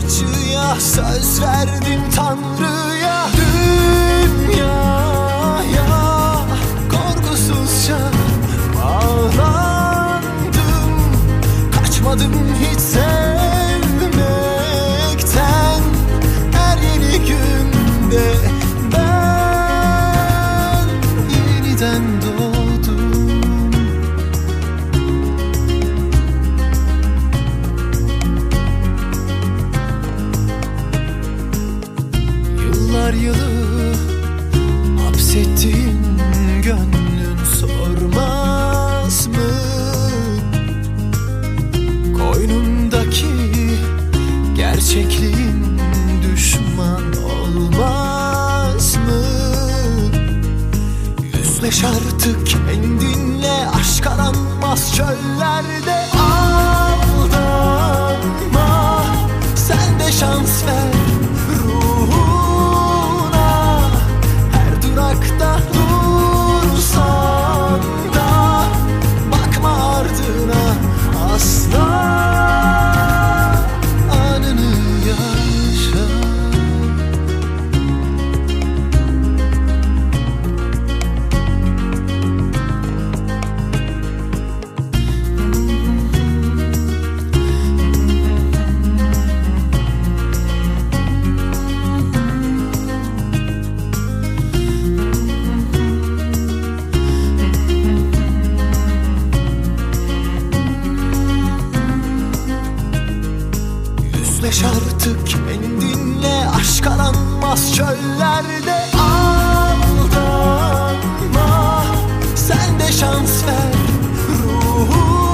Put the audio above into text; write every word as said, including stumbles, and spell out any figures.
acıya söz verdim Tanrı'ya. Dünyaya korkusuzca bağlandım, kaçmadım hiç sevmekten. Her yeni günde ben yeniden doğdum. Yıllar yılı hapsettiğin gönlün sormaz mı? Koynundaki gerçekliğin düşman olmaz mı? Yüzleş artık kendinle, aşk aranmaz çöllerde. Aldanma, sen de şans ver ruhuna. Her durakta dursan da bakma ardına asla. Anını yaşa. Yüzleş artık kendinle, aşk aranmaz çöllerde. Aldanma, sen de şans ver ruhuna.